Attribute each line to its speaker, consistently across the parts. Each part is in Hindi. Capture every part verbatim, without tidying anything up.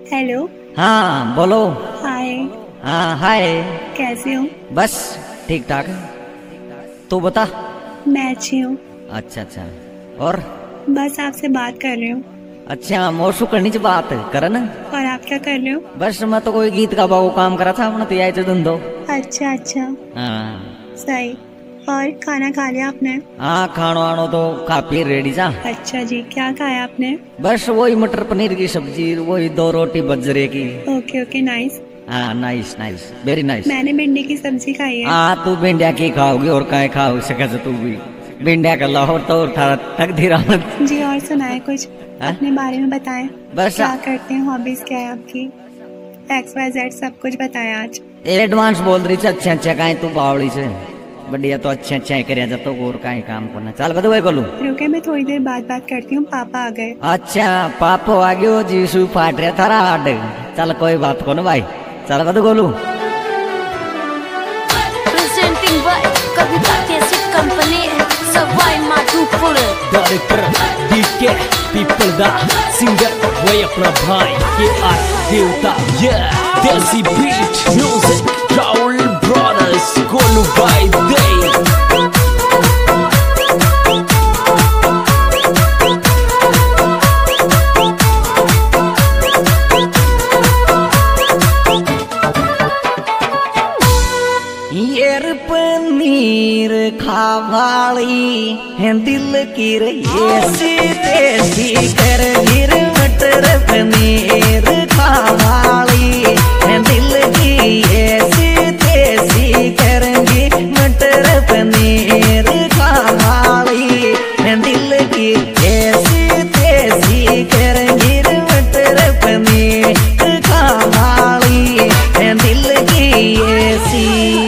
Speaker 1: हेलो।
Speaker 2: हाँ बोलो।
Speaker 1: हाय।
Speaker 2: हाँ हाय।
Speaker 1: कैसे हो?
Speaker 2: बस ठीक ठाक। तू बता।
Speaker 1: मैं अच्छी हूँ।
Speaker 2: अच्छा अच्छा। और
Speaker 1: बस आपसे बात कर रही हूँ।
Speaker 2: अच्छा मोशु करनी च बात कर ना।
Speaker 1: और आप क्या कर रहे हो?
Speaker 2: बस मैं तो कोई गीत का बाबू काम करा था अपना तो आए धुंधो।
Speaker 1: अच्छा अच्छा।
Speaker 2: हाँ
Speaker 1: सही। और खाना खा लिया आपने?
Speaker 2: हाँ खानो आनो तो काफी रेडी जा।
Speaker 1: अच्छा जी, क्या खाया आपने?
Speaker 2: बस वही मटर पनीर की सब्जी, वही दो रोटी बजरे की।
Speaker 1: Okay okay, nice.
Speaker 2: हाँ नाइस नाइस वेरी नाइस।
Speaker 1: मैंने भिंडी की सब्जी खाई है।
Speaker 2: हाँ तू भिंडिया की खाओगी और काय खाओ सके तू भी भिंडिया का लाहौर तो तक धीरा
Speaker 1: जी। और सुनाए कुछ
Speaker 2: हा?
Speaker 1: अपने बारे में बताएं।
Speaker 2: बस
Speaker 1: क्या करते हैं, हॉबीज क्या है आपकी? एक्स वाई जेड सब कुछ बताएं आज।
Speaker 2: एडवांस बोल रही है। अच्छा अच्छा कहीं तू बावड़ी से बढ़िया तो अच्छा अच्छा करे जब तो और कहीं काम करना चल बता वही बोलू।
Speaker 1: रुके, मैं थोड़ी देर बाद बात करती हूँ, पापा आ गए।
Speaker 2: अच्छा पापा आ गयो जीसू फाट रहा थारा हाड। चल कोई बात को ना भाई चल बता बोलू।
Speaker 3: Presenting by Kavita cassette company Sawai Madhopur.
Speaker 4: Director DK Peepal the singer वही अपना भाई के आर देवता ये desi beat music Rahul brothers Golu by दे।
Speaker 2: पनीर खावाली है दिल की ऐसी देसी कर गिर मटर पनीर खावाली है दिल की ऐसी देसी करेंगी मटर पनीर खावाली है दिल की ऐसी देसी करेंगी मटर पनीर खावाली है दिल की ऐसी।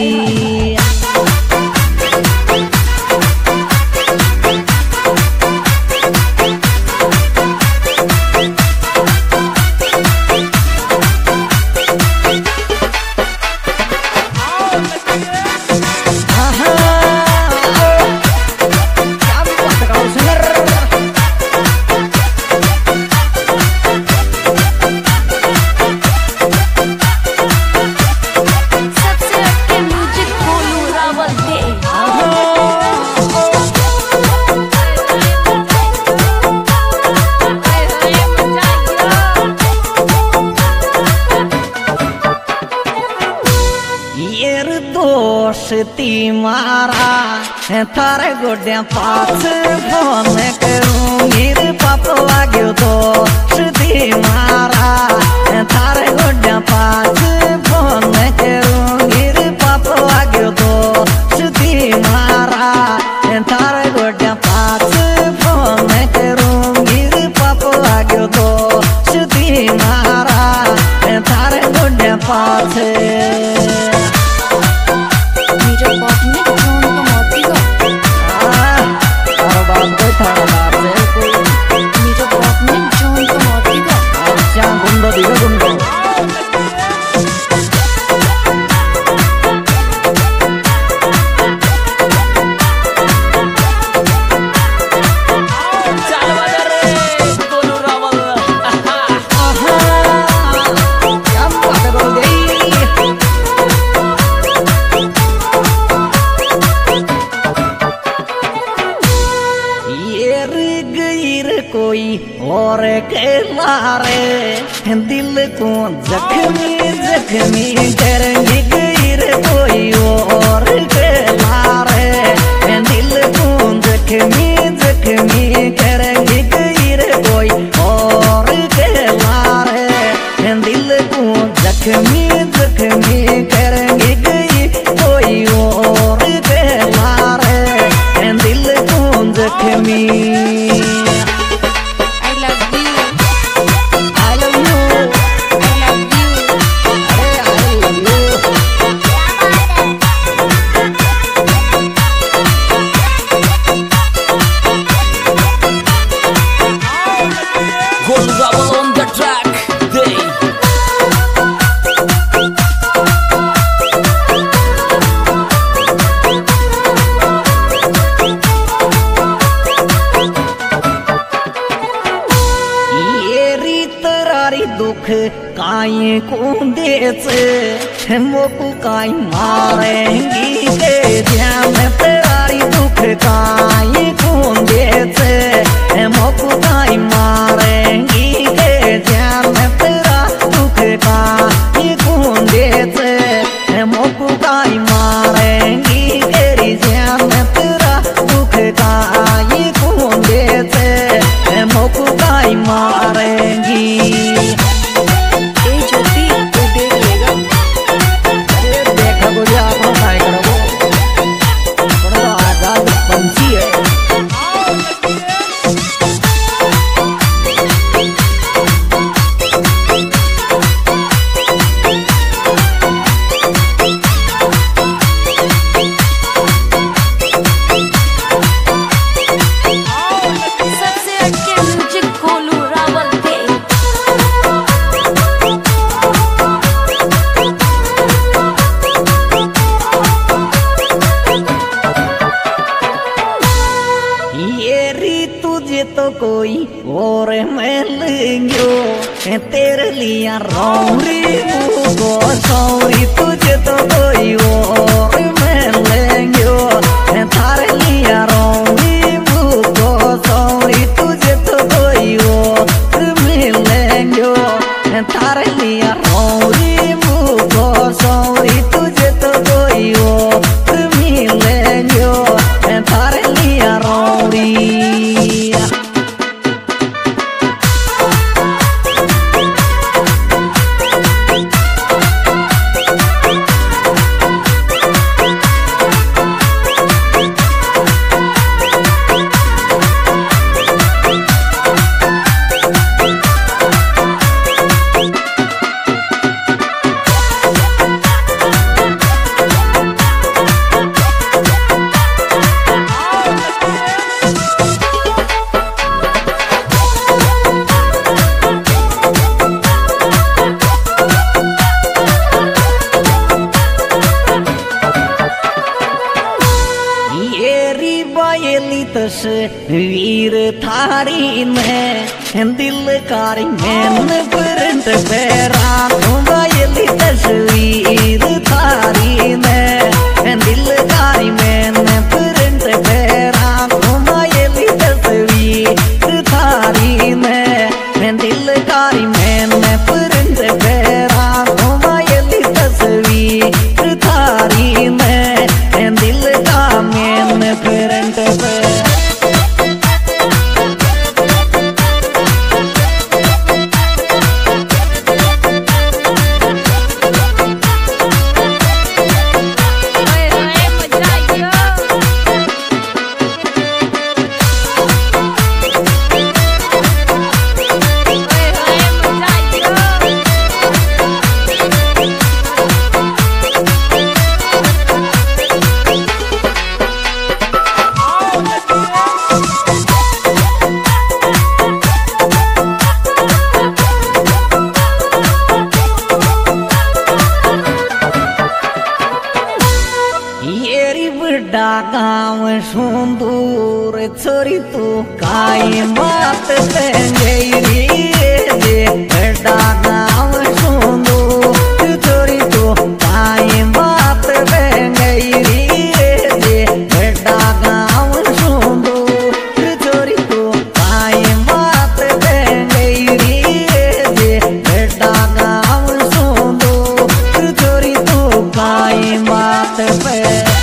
Speaker 2: दोस्ती मारा थारे गोड्या पास फोन करूंगी पापा गयो दोस्ती मारा थारे गोड्या पास फोन करूंगी पापा गयो दोस्ती मारा थारे गोड्या पास फोन करूंगी पापा गयो दोस्ती मारा थारे गोड्या पास। कोई और के मारे दिल को जख्मी जख्मी करेंगे गैर कोई और के मारे दिल को जख्मी जख्मी करेंगे गैर कोई और के मारे दिल को जख्मी जख्मी करेंगे गैर कोई और के मारे दिल को जख्मी। काई कुंदेच मोकू काई मारेंगी के ध्यान तेरारी दुख काई कुंदेच मोकू काई मारेंगी के ध्यान तेरा दुख काई कुंदेच मोकू काई मारेंगी तेरी ध्यान तेरा दुख काई कुंदेच मोकू काई मारेंगी।
Speaker 3: सबसे हटके म्यूजिक गोलू रावल के।
Speaker 2: ये री तुझे तो कोई और मिल गयो तेरे लिया रौरी मुझको सौरी तुझे तो कोई और मिल गयो थारे लिया रौरी मुझको सौरी तुझे तो कोई और मिल गयो थारे लिया रौरी मुझको सौरी तुझे तो कोई और मिल गयो थारे लिया रौरी। वीर थारी में दिल कारी मैन परंट पैरा बायली तस्वीर थारी में दिल कारी मैन परंट पैरा बायली तस्वीर थारी में दिल कारी मैन परंट पैरा बायली तस्वीर थारी में दिल का मैन परंट पैरा। गाँव सुंदूर छोरी तू काई बात तेरी बड़ा गाँव सुंदूर छोरी तू काई बात तेरी बड़ा गाँव सुंदूर छोरी तू काई बात तेरी बड़ा गाँव सुंदूर छोरी तू काई बात पे।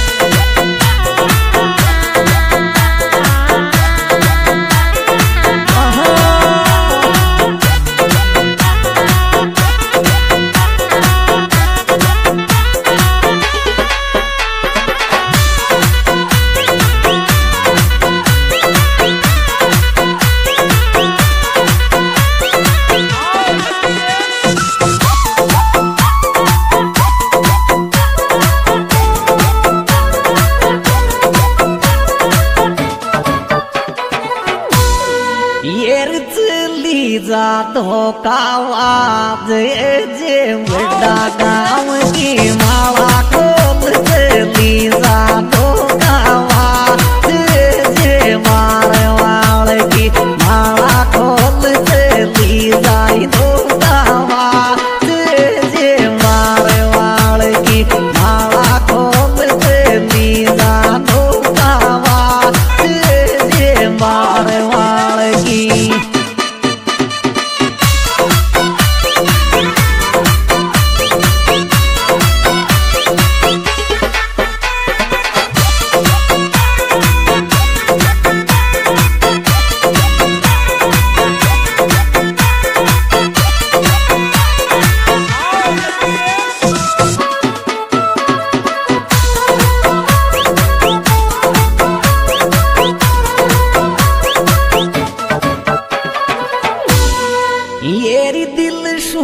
Speaker 2: धोकावाज जे बड़ा गाँव की माला खोल चली जा धोकावाज जे मारवाड़ की माला खोल चली जाई धोकावाज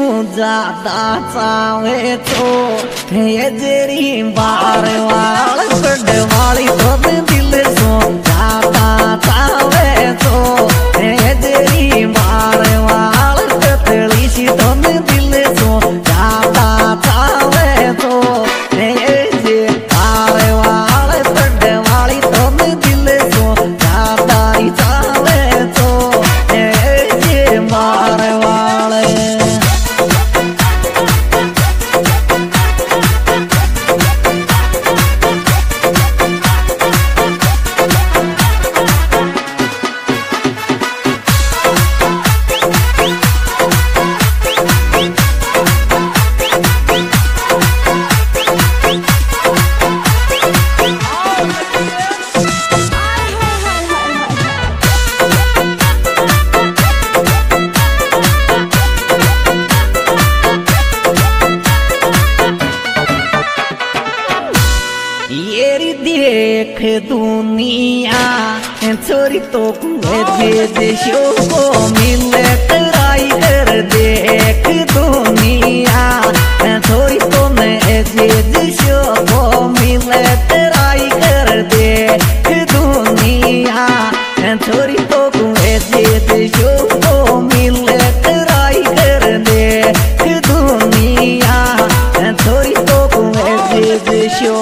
Speaker 2: ज्यादा चावे तो ये जेरी बार वाल बड़ वाली तो दिल सो ज्यादा चावे तो ये जेरी बार वाल कतली सी तो दिल सो ज्यादा चावे तो ये जे बार वाल बड़ वाली तो दिल सो ज्यादा चावे तो ये जे बार वाले येरी देख दुनिया छोरी तो देशों को मिले ट्राई कर देख दुनिया छोरी तो देशों को मिले ट्राई कर देख दुनिया छोरी तो देशों को मिले ट्राई कर देख दुनिया छोरी तो देशों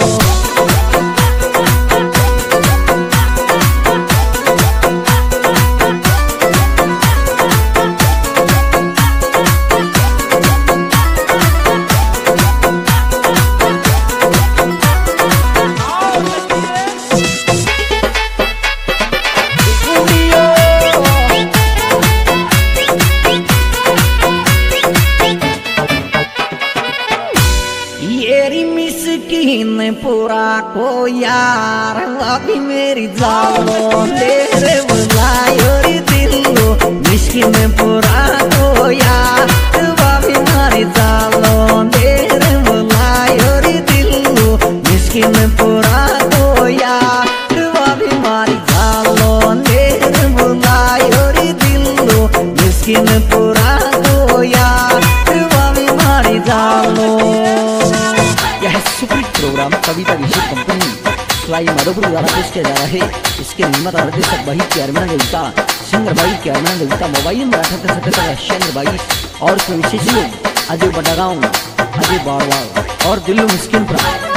Speaker 2: येरी मिस्कीन पूरा को यार अभी मेरी जालो तेरे बुलायोरी दिलो मिस्कीन पूरा को यार अभी मारी जालो तेरे बुलायोरी दिलो मिस्कीन पूरा को यार अभी मारी जालो तेरे बुलायोरी दिलो मिस्कीन पूरा को यार अभी मारी जालो।
Speaker 4: यह सुपरहिट प्रोग्राम कविता विषय कंपनी फ्लाई माधोपुर द्वारा पेश किया जा रहा है। इसके निर्माता निर्देशक भाई चेयरमैन देवता सिंगर भाई चेयरमैन देवता मोबाइल नंबर अठहत्तर सतहत्तर चंद्र बाईस और विशेष लोग अजय बटागांव अजय बाड़वाल और दिल्लू मिस्किन